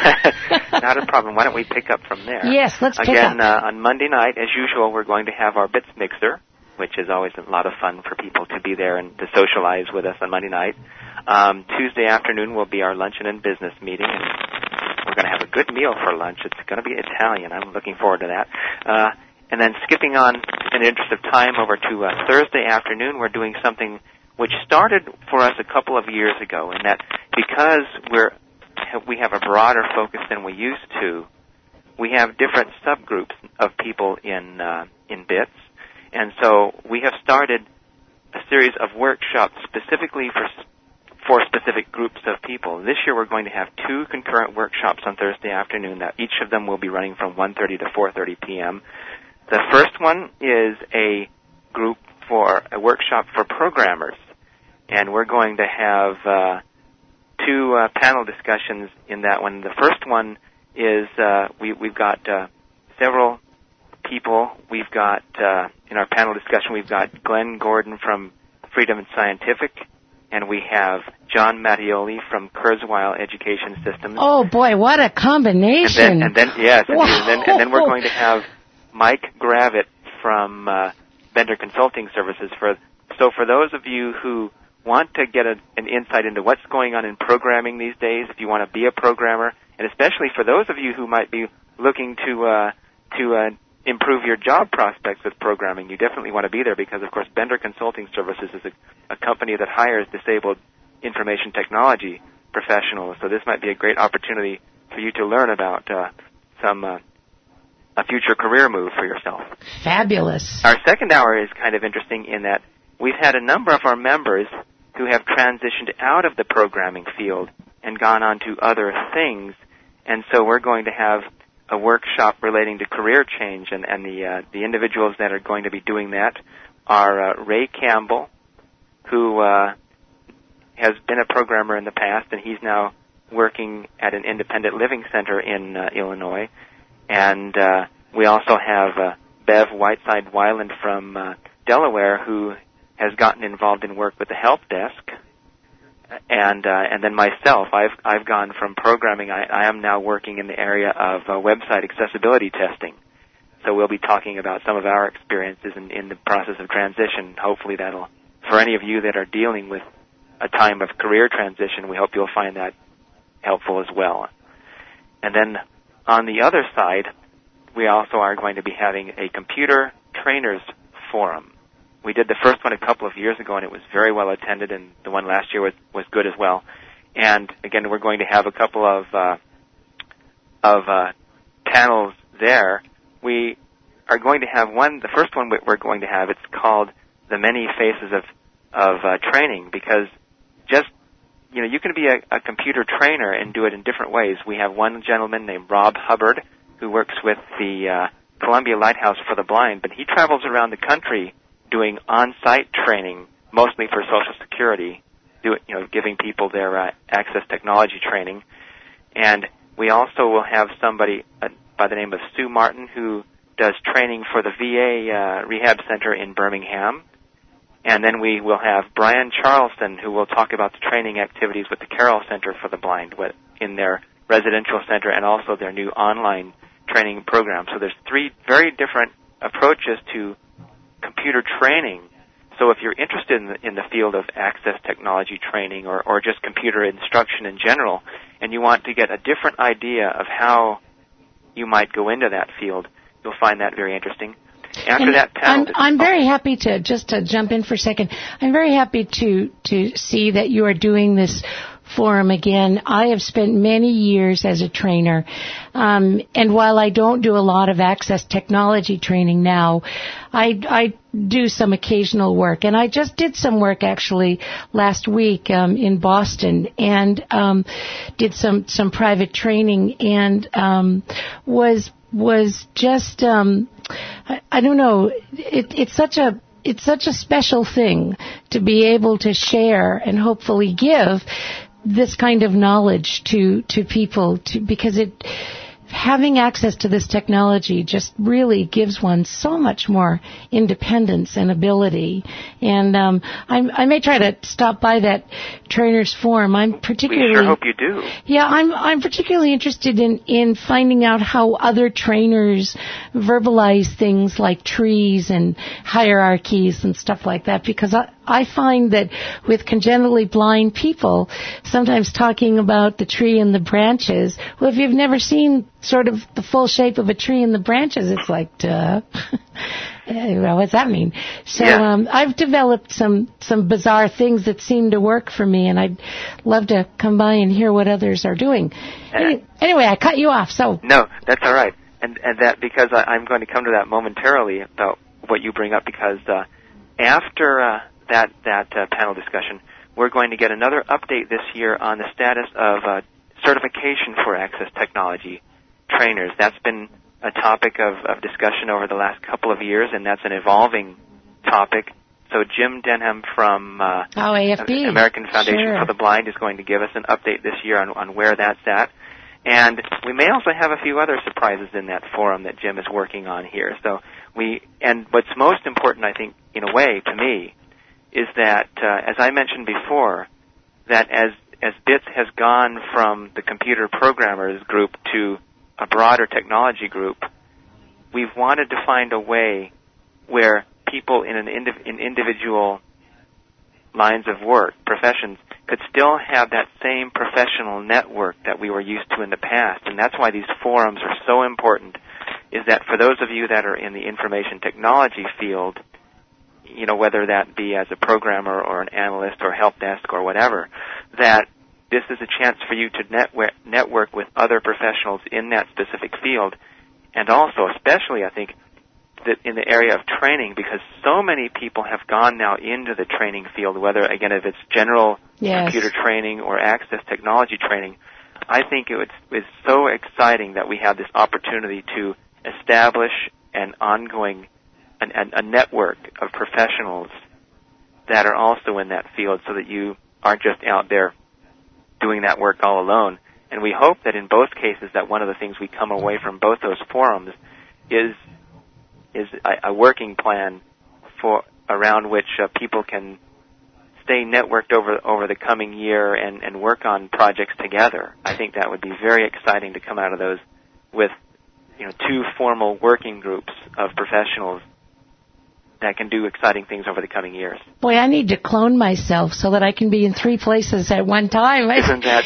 Not a problem. Why don't we pick up from there? Yes, let's pick Again, up. Uh, on Monday night, as usual, we're going to have our Bits Mixer, which is always a lot of fun for people to be there and to socialize with us on Monday night. Um, Tuesday afternoon will be our luncheon and business meeting, and we're going to have a good meal for lunch. It's going to be Italian. I'm looking forward to that. Uh, and then skipping on, in the interest of time, over to uh, Thursday afternoon, we're doing something which started for us a couple of years ago, and that because we're we have a broader focus than we used to, we have different subgroups of people in uh, in BITS, and so we have started a series of workshops specifically for for specific groups of people. This year we're going to have two concurrent workshops on Thursday afternoon. That each of them will be running from one thirty to four thirty p.m. The first one is a group for a workshop for programmers, and we're going to have uh, two uh, panel discussions in that one. The first one is uh, we, we've got uh, several people. We've got uh, in our panel discussion we've got Glenn Gordon from Freedom and Scientific, and we have John Mattioli from Kurzweil Education Systems. Oh boy, what a combination! And then, and then yes, and then, and then we're going to have Mike Gravitt from uh, Bender Consulting Services. For so for those of you who want to get a, an insight into what's going on in programming these days, if you want to be a programmer, and especially for those of you who might be looking to uh, to uh, improve your job prospects with programming, you definitely want to be there, because, of course, Bender Consulting Services is a, a company that hires disabled information technology professionals. So this might be a great opportunity for you to learn about uh, some uh, a future career move for yourself. Fabulous. Our second hour is kind of interesting in that we've had a number of our members who have transitioned out of the programming field and gone on to other things, and so we're going to have a workshop relating to career change, and, and the uh, the individuals that are going to be doing that are uh, Ray Campbell, who uh, has been a programmer in the past, and he's now working at an independent living center in uh, Illinois. And uh, we also have uh, Bev Whiteside-Weiland from uh, Delaware, who has gotten involved in work with the help desk. And uh, and then myself, I've I've gone from programming. I, I am now working in the area of uh, website accessibility testing. So we'll be talking about some of our experiences in, in the process of transition. Hopefully that'll, for any of you that are dealing with a time of career transition, we hope you'll find that helpful as well. And then on the other side, we also are going to be having a computer trainers forum. We did the first one a couple of years ago, and it was very well attended, and the one last year was, was good as well. And again, we're going to have a couple of uh, of uh, panels there. We are going to have one. The first one we're going to have, it's called "The Many Faces of of uh, Training," because just you know, you can be a, a computer trainer and do it in different ways. We have one gentleman named Rob Hubbard who works with the uh, Columbia Lighthouse for the Blind, but he travels around the country doing on-site training, mostly for Social Security, do it, you know, giving people their uh, access technology training. And we also will have somebody uh, by the name of Sue Martin who does training for the V A uh, Rehab Center in Birmingham. And then we will have Brian Charleston, who will talk about the training activities with the Carroll Center for the Blind in their residential center and also their new online training program. So there's three very different approaches to computer training. So if you're interested in the, in the field of access technology training or, or just computer instruction in general, and you want to get a different idea of how you might go into that field, you'll find that very interesting. After and that panel, I'm, I'm very happy to, just to jump in for a second, I'm very happy to, to see that you are doing this forum again. I have spent many years as a trainer, um, and while I don't do a lot of access technology training now, I, I do some occasional work, and I just did some work actually last week um, in Boston, and um, did some some private training, and um, was was just um, I, I don't know. It, it's such a it's such a special thing to be able to share and hopefully give this kind of knowledge to to people, to, because it having access to this technology just really gives one so much more independence and ability. And um, I, I may try to stop by that trainers forum. I'm particularly we sure hope you do. Yeah, I'm I'm particularly interested in in finding out how other trainers verbalize things like trees and hierarchies and stuff like that, because I I find that with congenitally blind people, sometimes talking about the tree and the branches, well, if you've never seen sort of the full shape of a tree and the branches, it's like, duh. Well, what's that mean? So yeah. um, I've developed some, some bizarre things that seem to work for me, and I'd love to come by and hear what others are doing. Any, anyway, I cut you off, so. No, that's all right. And, and that because I, I'm going to come to that momentarily about what you bring up, because uh, after uh, that, that uh, panel discussion, we're going to get another update this year on the status of uh, certification for access technology trainers. That's been a topic of, of discussion over the last couple of years, and that's an evolving topic. So Jim Denham from uh, oh, A F B. American Foundation Sure. for the Blind is going to give us an update this year on, on where that's at. And we may also have a few other surprises in that forum that Jim is working on here. So we, and what's most important, I think, in a way, to me, is that, uh, as I mentioned before, that as as B I T S has gone from the computer programmers group to a broader technology group, we've wanted to find a way where people in an indiv- in individual lines of work, professions, could still have that same professional network that we were used to in the past. And that's why these forums are so important, is that for those of you that are in the information technology field, you know, whether that be as a programmer or an analyst or help desk or whatever, that this is a chance for you to network, network with other professionals in that specific field, and also, especially, I think, that in the area of training, because so many people have gone now into the training field, whether, again, if it's general yes. computer training or access technology training. I think it was, it's so exciting that we have this opportunity to establish an ongoing an, an, a network of professionals that are also in that field, so that you aren't just out there doing that work all alone. And we hope that in both cases that one of the things we come away from both those forums is is a, a working plan for around which uh, people can stay networked over over the coming year and, and work on projects together. I think that would be very exciting to come out of those with, you know, two formal working groups of professionals that can do exciting things over the coming years. Boy, I need to clone myself so that I can be in three places at one time. Isn't that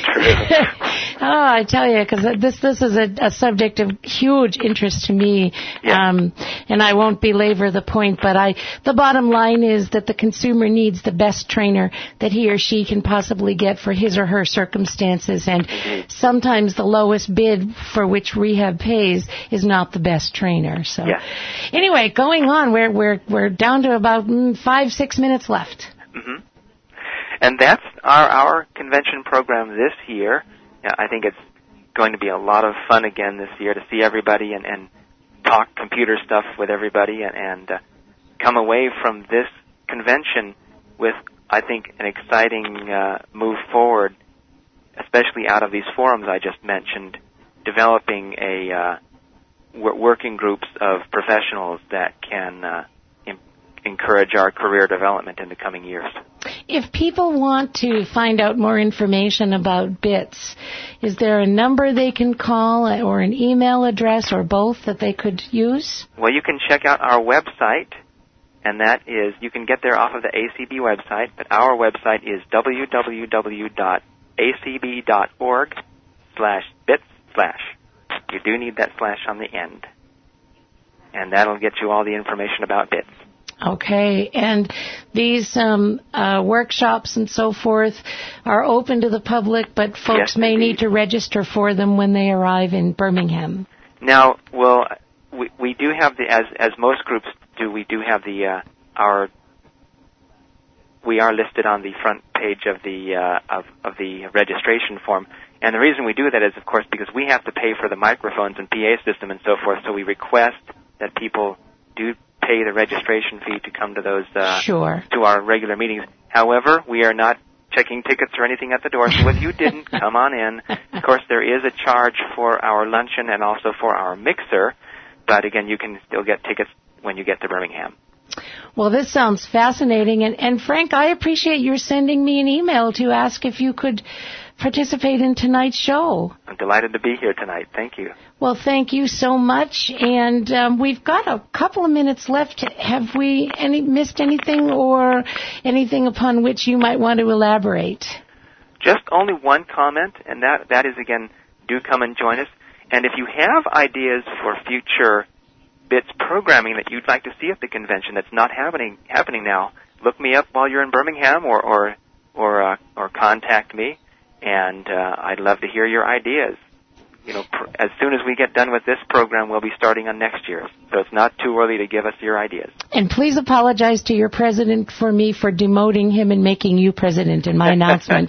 true? Oh, I tell you, because this this is a, a subject of huge interest to me, yeah. um, and I won't belabor the point. But I, the bottom line is that the consumer needs the best trainer that he or she can possibly get for his or her circumstances, and mm-hmm. sometimes the lowest bid for which rehab pays is not the best trainer. So, yeah. anyway, going on, we're we're we're down to about mm, five six minutes left. Mm-hmm. And that's our our convention program this year. I think it's going to be a lot of fun again this year to see everybody and, and talk computer stuff with everybody and, and uh, come away from this convention with, I think, an exciting uh, move forward, especially out of these forums I just mentioned, developing a uh, w- working groups of professionals that can uh, im- encourage our career development in the coming years. If people want to find out more information about B I T S, is there a number they can call or an email address or both that they could use? Well, you can check out our website, and that is, you can get there off of the A C B website, but our website is w w w dot a c b dot org slash bits slash. You do need that slash on the end. and that'll get you all the information about B I T S. Okay, and these um, uh, workshops and so forth are open to the public, but folks yes, may indeed. need to register for them when they arrive in Birmingham. Now, well, we we do have the as as most groups do. We do have the uh, our we are listed on the front page of the uh, of of the registration form. And the reason we do that is, of course, because we have to pay for the microphones and P A system and so forth. So we request that people do pay the registration fee to come to those uh, sure. to our regular meetings. However, we are not checking tickets or anything at the door. So if you didn't, come on in. Of course, there is a charge for our luncheon and also for our mixer. But again, you can still get tickets when you get to Birmingham. Well, this sounds fascinating. And, and Frank, I appreciate your sending me an email to ask if you could participate in tonight's show. I'm delighted to be here tonight. Thank you. Well, thank you so much. And um, we've got a couple of minutes left. Have we any missed anything or anything upon which you might want to elaborate? Just only one comment, and that that is, again, do come and join us. And if you have ideas for future B I T S programming that you'd like to see at the convention that's not happening happening now, look me up while you're in Birmingham or or or, uh, or contact me. And uh, I'd love to hear your ideas. You know, pr- as soon as we get done with this program, we'll be starting on next year's. So it's not too early to give us your ideas. And please apologize to your president for me for demoting him and making you president in my announcement.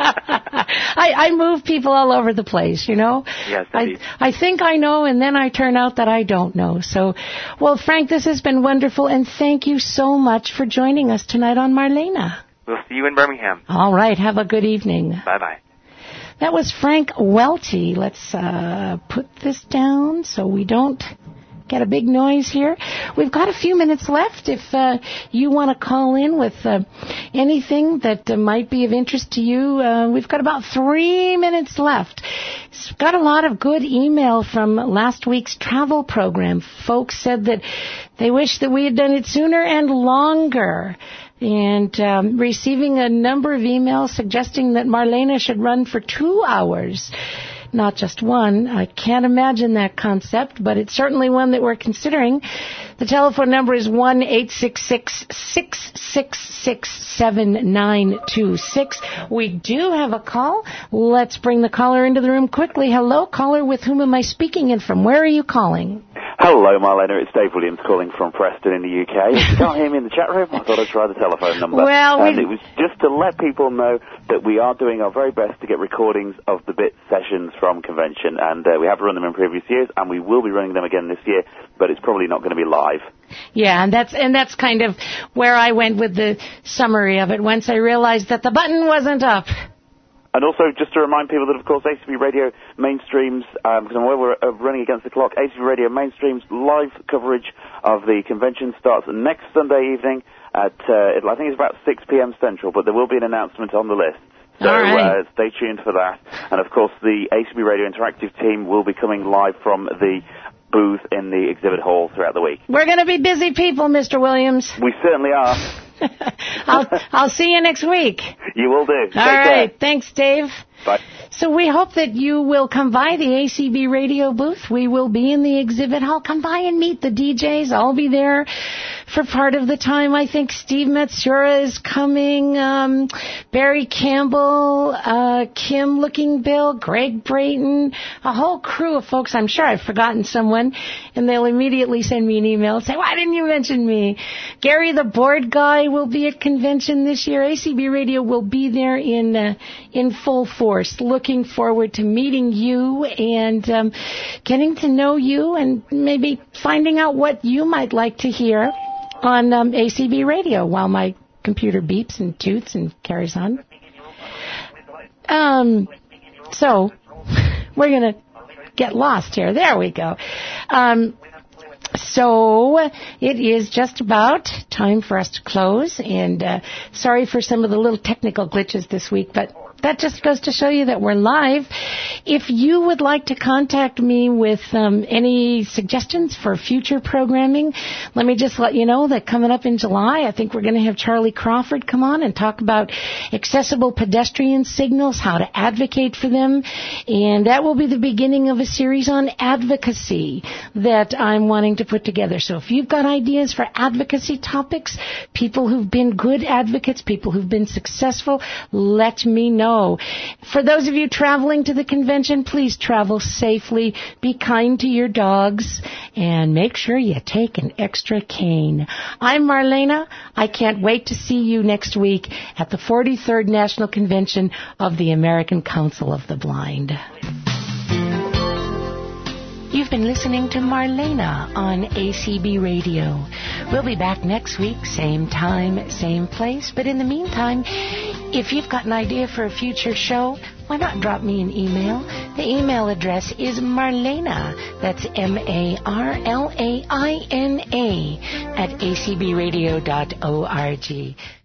I, I move people all over the place, you know. Yes, I, I think I know, and then I turn out that I don't know. So, well, Frank, this has been wonderful, and thank you so much for joining us tonight on Marlena. We'll see you in Birmingham. All right. Have a good evening. Bye-bye. That was Frank Welty. Let's uh, put this down so we don't get a big noise here. We've got a few minutes left. If uh, you want to call in with uh, anything that uh, might be of interest to you, uh, we've got about three minutes left. It's got a lot of good email from last week's travel program. Folks said that they wish that we had done it sooner and longer. And um, receiving a number of emails suggesting that Marlena should run for two hours, not just one. I can't imagine that concept, but it's certainly one that we're considering. The telephone number is one eight six six, six six six, seven nine two six. We do have a call. Let's bring the caller into the room quickly. Hello, caller, with whom am I speaking and from where are you calling? Hello, Marlena. It's Dave Williams calling from Preston in the U K. If you can't hear me in the chat room, I thought I'd try the telephone number. Well, and it was just to let people know that we are doing our very best to get recordings of the B I T S sessions from convention, and uh, we have run them in previous years, and we will be running them again this year, but it's probably not going to be live. Yeah, and that's and that's kind of where I went with the summary of it once I realized that the button wasn't up. And also, just to remind people that, of course, A C B Radio mainstreams, um, because I'm aware we're uh, running against the clock, A C B Radio mainstreams live coverage of the convention starts next Sunday evening at, uh, I think it's about six p.m. Central, but there will be an announcement on the list. So right. uh, stay tuned for that. And, of course, the A C B Radio Interactive team will be coming live from the booth in the exhibit hall throughout the week. We're going to be busy people, Mister Williams. We certainly are. I'll, I'll see you next week. You will do. All Take right. care. Thanks, Dave. Bye. So we hope that you will come by the A C B radio booth. We will be in the exhibit hall. Come by and meet the D Js. I'll be there for part of the time. I think Steve Matsura is coming, um, Barry Campbell, uh, Kim Looking Bill, Greg Brayton, a whole crew of folks. I'm sure I've forgotten someone, and they'll immediately send me an email and say, why didn't you mention me? Gary the board guy will be at convention this year. A C B Radio will be there in uh, in full force. Looking forward to meeting you and um, getting to know you and maybe finding out what you might like to hear on um, A C B Radio while my computer beeps and toots and carries on. Um, so we're going to get lost here. There we go. Um, So it is just about time for us to close, and uh, sorry for some of the little technical glitches this week, but that just goes to show you that we're live. If you would like to contact me with um, any suggestions for future programming, let me just let you know that coming up in July, I think we're going to have Charlie Crawford come on and talk about accessible pedestrian signals, how to advocate for them, and that will be the beginning of a series on advocacy that I'm wanting to to put together. So if you've got ideas for advocacy topics, people who've been good advocates, people who've been successful, let me know. For those of you traveling to the convention, please travel safely, be kind to your dogs, and make sure you take an extra cane. I'm Marlena. I can't wait to see you next week at the forty-third National Convention of the American Council of the Blind. You've been listening to Marlena on A C B Radio. We'll be back next week, same time, same place. But in the meantime, if you've got an idea for a future show, why not drop me an email? The email address is Marlena, that's M A R L A I N A, at a c b radio dot org.